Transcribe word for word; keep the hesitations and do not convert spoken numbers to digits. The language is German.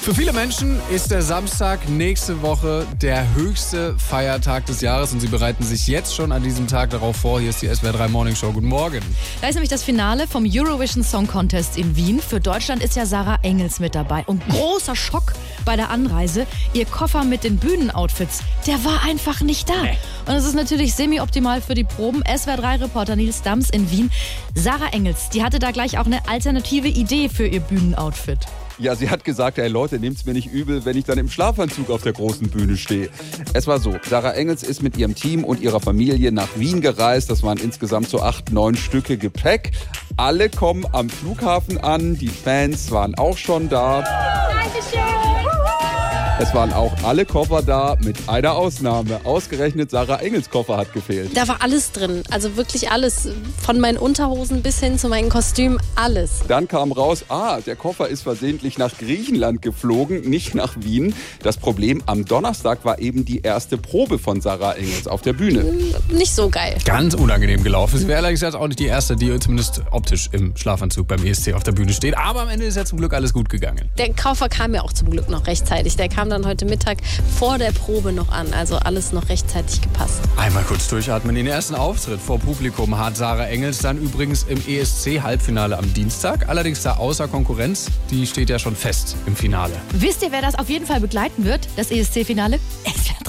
Für viele Menschen ist der Samstag nächste Woche der höchste Feiertag des Jahres und sie bereiten sich jetzt schon an diesem Tag darauf vor. Hier ist die S W R drei Morning Show. Guten Morgen. Da ist nämlich das Finale vom Eurovision Song Contest in Wien. Für Deutschland ist ja Sarah Engels mit dabei. Und großer Schock bei der Anreise. Ihr Koffer mit den Bühnenoutfits, der war einfach nicht da. Nee. Und das ist natürlich semi-optimal für die Proben. S W R drei Reporter Nils Dams in Wien. Sarah Engels, die hatte da gleich auch eine alternative Idee für ihr Bühnenoutfit. Ja, sie hat gesagt, ey Leute, nehmt's mir nicht übel, wenn ich dann im Schlafanzug auf der großen Bühne stehe. Es war so, Sarah Engels ist mit ihrem Team und ihrer Familie nach Wien gereist. Das waren insgesamt so acht, neun Stücke Gepäck. Alle kommen am Flughafen an, die Fans waren auch schon da. Dankeschön. Es waren auch alle Koffer da, mit einer Ausnahme. Ausgerechnet Sarah Engels Koffer hat gefehlt. Da war alles drin, also wirklich alles. Von meinen Unterhosen bis hin zu meinen Kostümen, alles. Dann kam raus, ah, der Koffer ist versehentlich nach Griechenland geflogen, nicht nach Wien. Das Problem, am Donnerstag war eben die erste Probe von Sarah Engels auf der Bühne. Nicht so geil. Ganz unangenehm gelaufen. Sie wäre ehrlich gesagt auch nicht die erste, die zumindest optisch im Schlafanzug beim E S C auf der Bühne steht. Aber am Ende ist ja zum Glück alles gut gegangen. Der Koffer kam ja auch zum Glück noch rechtzeitig. Der kam dann heute Mittag vor der Probe noch an. Also alles noch rechtzeitig gepasst. Einmal kurz durchatmen. Den ersten Auftritt vor Publikum hat Sarah Engels dann übrigens im E S C-Halbfinale am Dienstag. Allerdings da außer Konkurrenz. Die steht ja schon fest im Finale. Wisst ihr, wer das auf jeden Fall begleiten wird? Das E S C-Finale? S W R